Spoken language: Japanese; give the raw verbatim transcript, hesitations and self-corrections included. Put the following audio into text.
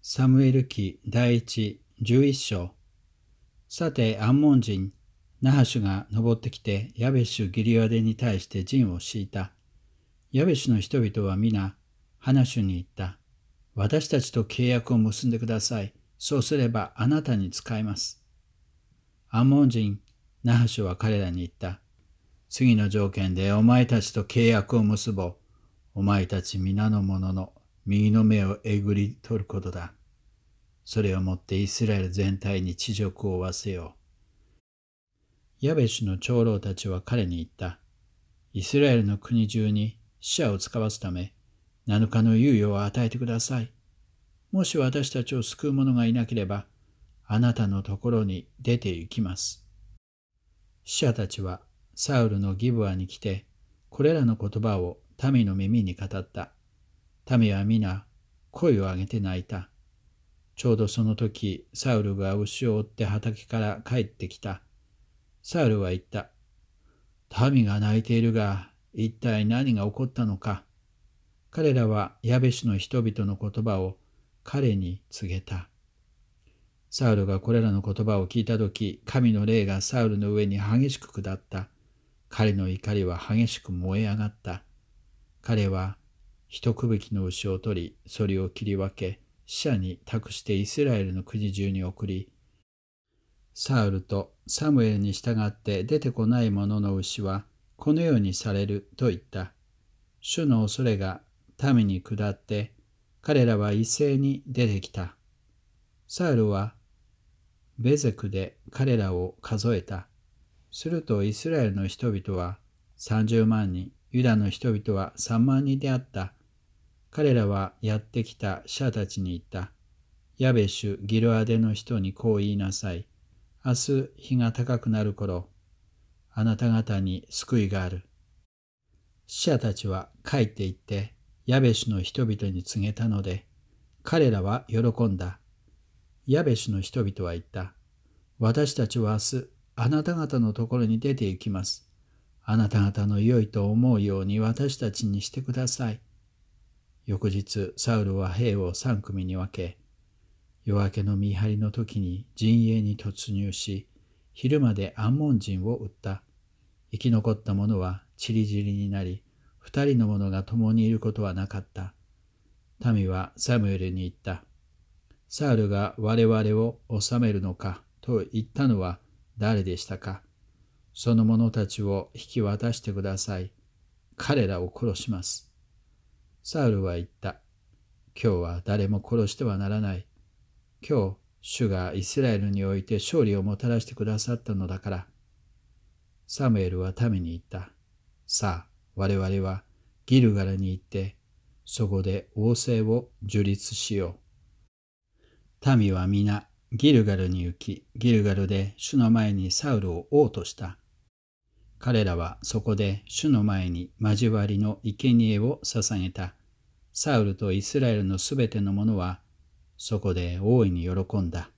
サムエル記第一じゅういっ章。さて、アンモン人ナハシュが登ってきて、ヤベシュ・ギリアデに対して陣を敷いた。ヤベシュの人々は皆、ハナシュに言った。私たちと契約を結んでください。そうすればあなたに仕えます。アンモン人ナハシュは彼らに言った。次の条件でお前たちと契約を結ぼう。お前たち皆の者の右の目をえぐり取ることだ。それをもってイスラエル全体に恥辱を負わせよう。ヤベシュの長老たちは彼に言った。イスラエルの国中に死者を使わすため、七日の猶予を与えてください。もし私たちを救う者がいなければ、あなたのところに出て行きます。死者たちはサウルのギブアに来て、これらの言葉を民の耳に語った。民は皆声を上げて泣いた。ちょうどその時、サウルが牛を追って畑から帰ってきた。サウルは言った。民が泣いているが、一体何が起こったのか。彼らはヤベシュの人々の言葉を彼に告げた。サウルがこれらの言葉を聞いた時、神の霊がサウルの上に激しく下った。彼の怒りは激しく燃え上がった。彼は一区引きの牛を取り、それを切り分け、死者に託してイスラエルの国中に送り、サウルとサムエルに従って出てこない者の牛はこのようにされると言った。主の恐れが民に下って、彼らは一斉に出てきた。サウルはベゼクで彼らを数えた。するとイスラエルの人々はさんじゅうまんにん、ユダの人々はさんまんにんであった。彼らはやってきた死者たちに言った。ヤベシュ・ギルアデの人にこう言いなさい。明日日が高くなる頃、あなた方に救いがある。死者たちは帰って行って、ヤベシュの人々に告げたので、彼らは喜んだ。ヤベシュの人々は言った。私たちは明日、あなた方のところに出て行きます。あなた方の良いと思うように私たちにしてください。翌日、サウルは兵を三組に分け、夜明けの見張りの時に陣営に突入し、昼までアンモン人を撃った。生き残った者は散り散りになり、二人の者が共にいることはなかった。民はサムエルに言った。サウルが我々を治めるのかと言ったのは誰でしたか。その者たちを引き渡してください。彼らを殺します。サウルは言った。今日は誰も殺してはならない。今日、主がイスラエルにおいて勝利をもたらしてくださったのだから。サムエルは民に言った。さあ、我々はギルガルに行って、そこで王政を樹立しよう。民は皆ギルガルに行き、ギルガルで主の前にサウルを王とした。彼らはそこで主の前に交わりの生贄を捧げた。サウルとイスラエルのすべての者はそこで大いに喜んだ。